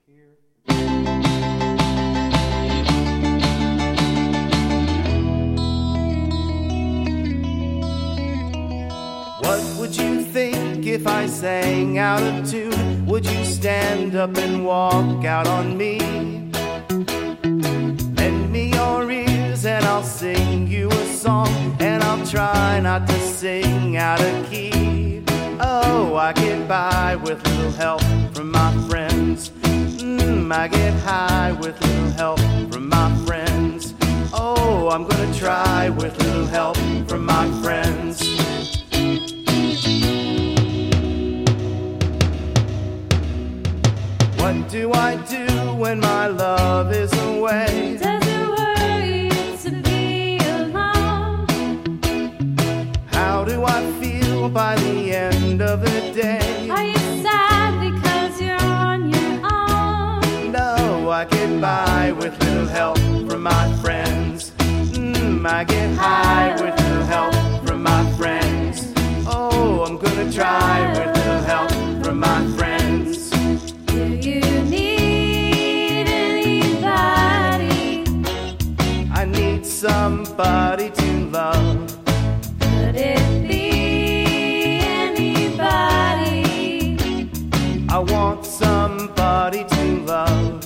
here. What would you think if I sang out of tune? Would you stand up and walk out on me? Lend me your ears and I'll sing you a song, and I'll try not to sing out of key. Oh, I get by with little help from my friends. I get high with little help from my friends. Oh, I'm gonna try with little help from my friends. What do I do when my love is away? Does it worry you to be alone? How do I feel by the end of the day? Are you sad because you're on your own? No, I get by with little help from my friends. I get high with little help from my friends. Oh, I'm gonna try with little help from my friends. Do you need anybody? I need somebody to love. Could it be anybody? I want somebody to love.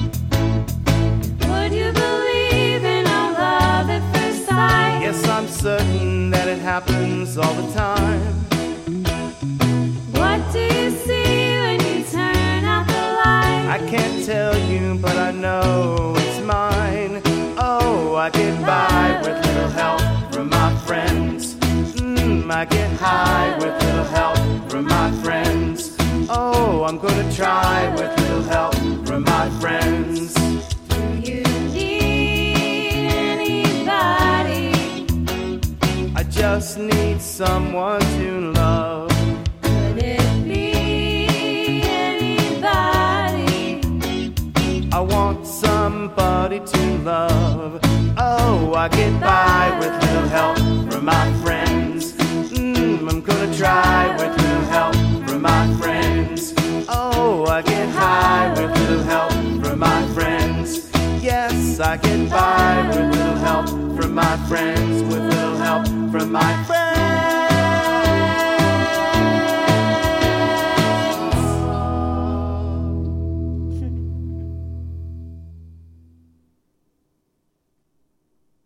Would you believe in a love at first sight? Yes, I'm certain that it happens all the time. What do you see when you turn out the light? I can't tell you, but I know it's mine. Oh, I get by with little help from my friends. I get high with little help from my friends. Oh, I'm gonna try with little help from my friends. Do you need anybody? I just need someone to love. Could it be anybody? I want somebody to love. Oh, I get by with little help from my friends. I'm gonna try with little help from my friends. Oh, I get high with little help from my friends. Yes, I get by with little help from my friends. With little help from my friends.